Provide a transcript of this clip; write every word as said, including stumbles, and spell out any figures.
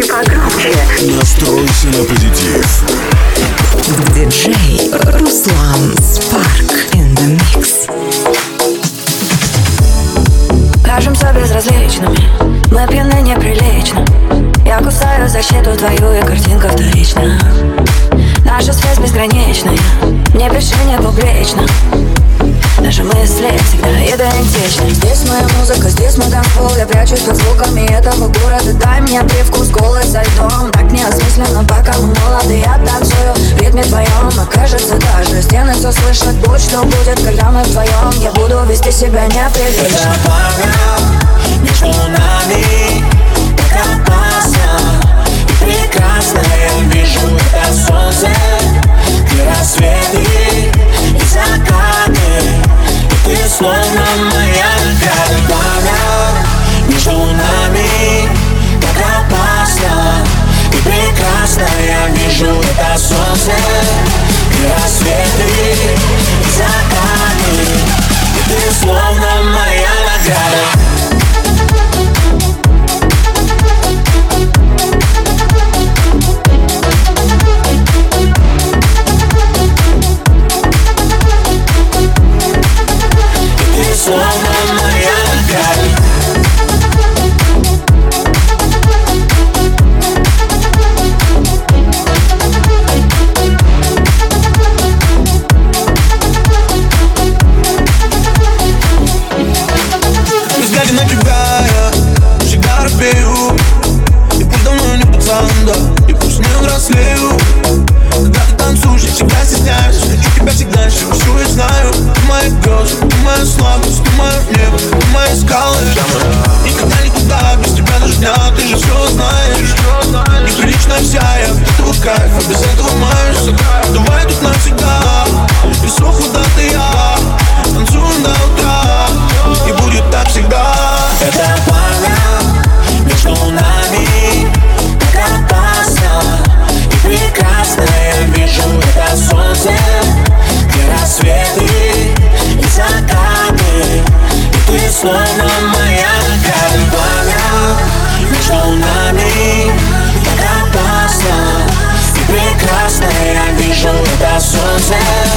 погромче. Настройся на позитив. Диджей Руслан Спарк in the mix. Кажемся безразличными, мы пьяны неприлично. Я кусаю защиту твою, и картинка вторична. Наша связь безграничная, не пиши не публично. Наши мысли всегда идентичны. Здесь моя музыка, здесь мой танцпол. Я прячусь под звуками этого города. Дай мне привкус колы со льдом. Так неосмысленно, пока мы молоды. Я танцую в ритме твоем. А кажется, даже стены все слышат. Будь что будет, когда мы вдвоем. Я буду вести себя неприлично. Это пламя между нами, так опасно и прекрасно. Я вижу это солнце и рассветы, и закаты. Ты словно моя награда. Пламя между нами, так опасно и прекрасно. Я вижу это солнце и рассветы, и закаты. Ты словно моя награда. И пусть не взрослею. Когда ты танцуешь, я всегда стесняюсь. Хочу тебя всегда, всего всю я знаю. Ты моя гроза, ты моя слабость, ты мое небо, ты мои скалы. Никогда никуда без тебя даже дня, ты же все знаешь. Неприлично вся я от этого кайфа, без этого маешь. Давай тут навсегда, без срок вода ты я. Танцуем до утра, и будет так всегда. Это пламя между нами, опасно и прекрасно. Я вижу это солнце и рассветы, и закаты. И ты словно моя награда. Пламя между нами, так опасно и прекрасно. Я вижу это солнце